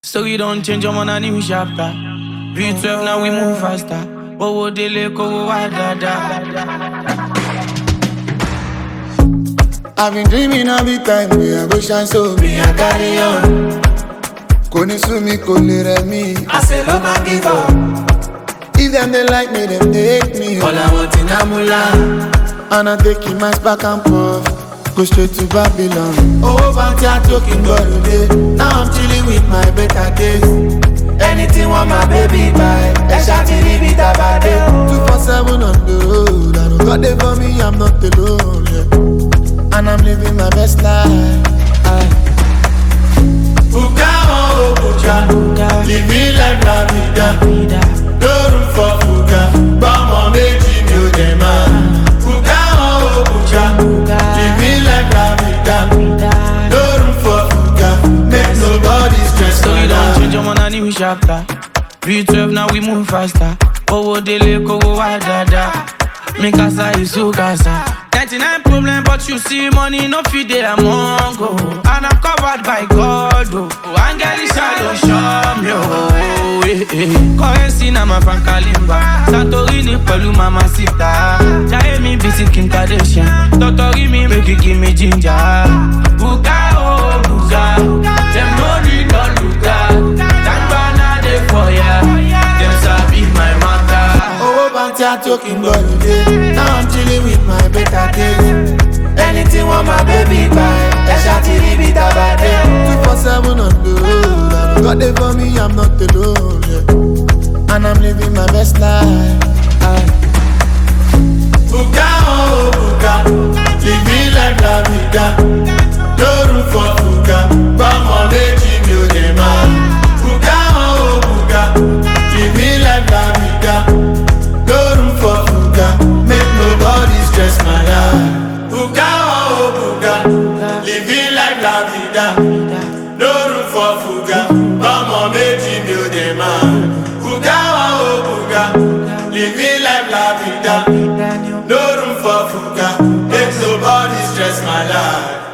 Story don't change, I'm on a new chapter. V12 now we move faster. Oh, dele ko wadada. I've been dreaming of the time we are go shine, so me I carry on. Koni su mi, koni re mi. I say love and give up. If them they like me, them they hate me. All I want in Amula. And I take him my back and forth. Go straight to Babylon. Oh, Banti, I'm talking God today. Now I'm chilling with my better days. Anything want my baby buy. I shall leave it about it. 247 on the road. I don't got it for me, I'm not alone. Yeah. And I'm living my best life. Buka oh buka, living like la vida. No room for fuga, bama meji mi o demand. Buka oh buka, living like la vida. No room for fuga, make nobody stress. Story don't change, I'm on a new chapter. V12 now we move faster. Oh, dele ko wadada. Make us a so casa. 99 problem, but you see money no feed there among go. And I'm covered by God, oh. Angeli shadow show me, oh. Currency na my Frank Kalimba. Santorini pẹ̀lú mama sita. Jaye mi visit Kim Kardashian. Totori mi make you give me ginger. Buga oh buga, them no need no luga. Tangbana dey for ya, them sabi my matter. Oh, Banti, I'm talking God today. Now I'm chilling with my better days. Anything want my baby buy. I shall leave it about it. 247 on the road. I don't got it for me, I'm not alone. Yeah. And I'm living my best life. Buka oh buka, living like la vida. No room for fuga, bama meji mi o demand. Buka oh buka, living like la vida. No room for fuga, make nobody stress my life. Buka oh buka, living like la vida. No room for fuga, bama meji mi o demand. Buka oh buka, living like la vida. No room for fuga, make nobody stress my life.